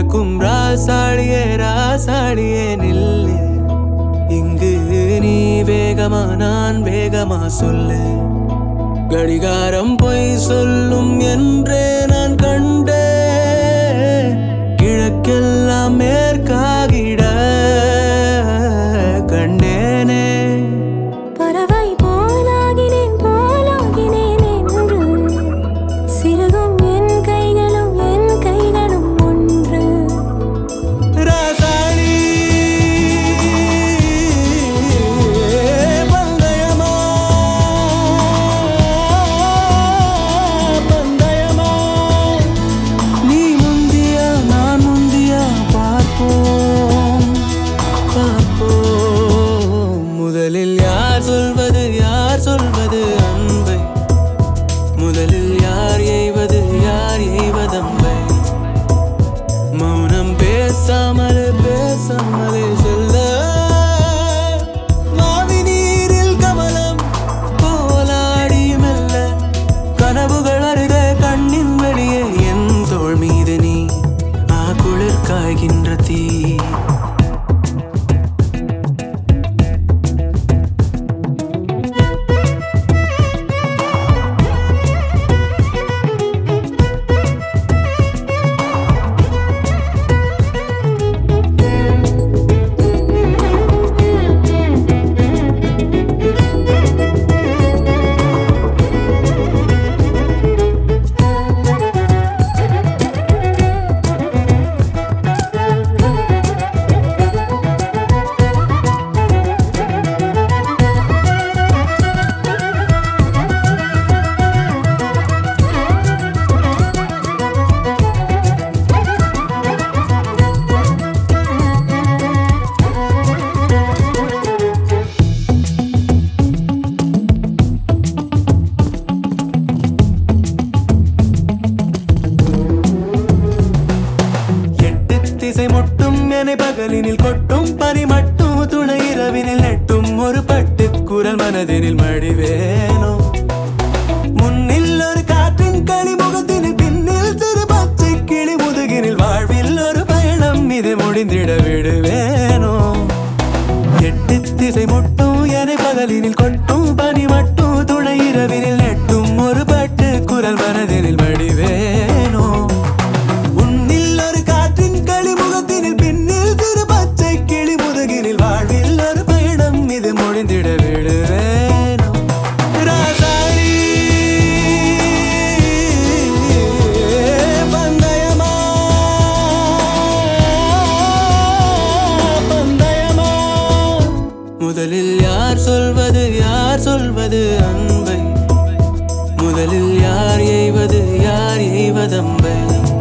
பிறக்கும் ராசாடியே ராசாடியே நில்லு. இங்கு நீ வேகமா நான் வேகமா சொல்லு. கடிகாரம் பொய் சொல்லும் என்றே நான் கண்டே. கிழக்கெல்லாம் மேற்காகிட கண்டேனே. பறவை போலாகினேன் போலாகினேன் என்று சிறுகும் என் கைகளும் ஒன்று. ராசாடி பந்தயமா பந்தயமா. நீ முந்தியா நான் முந்தியா பார்ப்போம் பார்ப்போம். முதலில் யார் சொல்வது அன்பை? முதலில் யார் எய்வது அம்பை? மௌனம் பேசாமலே சொல்ல. மாவி நீரில் கமலம் போலாடி மெல்ல. கனவுகள் அருகே கண்ணின் வெளியே என் தோள் மீது நீ குளிர் காய்கின்ற தீ. திசை முட்டும் என்னை பகலினில் கொட்டும் பனி மட்டும் துணை இரவினில் நெட்டும் ஒரு பட்டு குரல் மனதினில் மடிவேனோ. முன்னில் ஒரு காற்றின் களி முகத்தினில் பின்னில் சிறு பச்சை கிளி முதுகினில் வாழ்வில் ஒரு பயணம் இது முடிந்திட விடுவேனோ. எட்டு திசை முட்டும் என்னை பகலினில் கொட்டும் பனி மட்டும் துணை இரவினில் நெட்டும் ஒரு பட்டு குரல் மனதினில் மடிவேனோ. முதலில் யார் சொல்வது அன்பை? முதலில் யார் எய்வது அம்பை?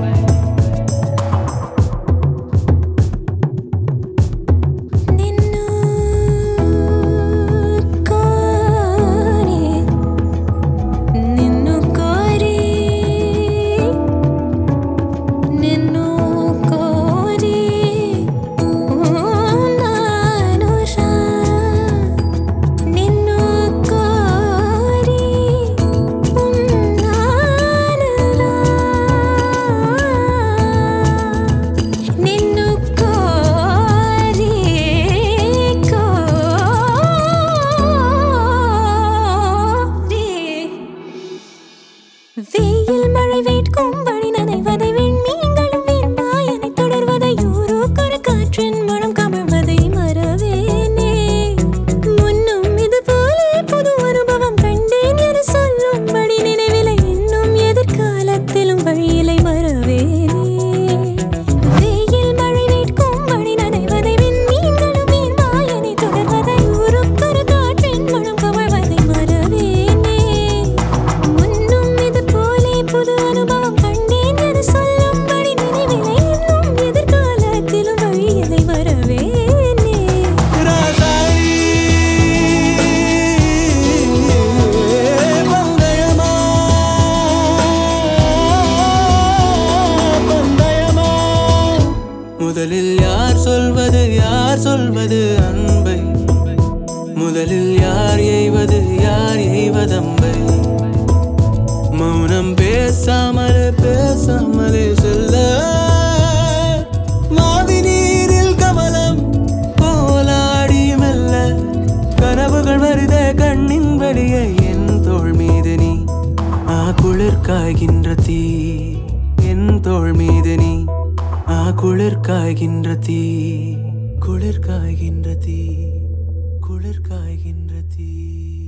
வெயில் மழை வேட்கும் வழி நனைவதை விண்மீன்களும் வீண்பாயனை தொடர்வதை ஊரோக்கொரு காற்றின் மனம் கமழ்வதை மறவேனே. முன்னும் இது போலே புது அனுபவம் கண்டேன் என சொல்லும்படி நினைவிலை இன்னும் எதிர்காலத்திலும் வழியிலை மறவேனே. வெயில் மழை வேட்கும் வழி நனைவதை விண்மீன்களும் வீண்பாயனை தொடர்வதை ஊரோக்கொரு காற்றின் மனம் கமழ்வதை மறவேனே. புது அனுபவம் கண்டேன் என சொல்லும்படி நினைவிலை இன்னும் எதிர்காலத்திலும் வழியிலை வரவேனே. ராசாடி பந்தயமா பந்தயமா. முதலில் யார் சொல்வது அன்பை? முதலில் யார் எய்வது அம்பை? மௌனம் பேசாமலே சொல்ல. அடியே என் தோள் மீது நீ குளிர் காய்கின்ற தீ என் தோள் மீது நீ குளிர் காய்கின்ற தீ குளிர் காய்கின்ற தீ குளிர் காய்கின்ற தீ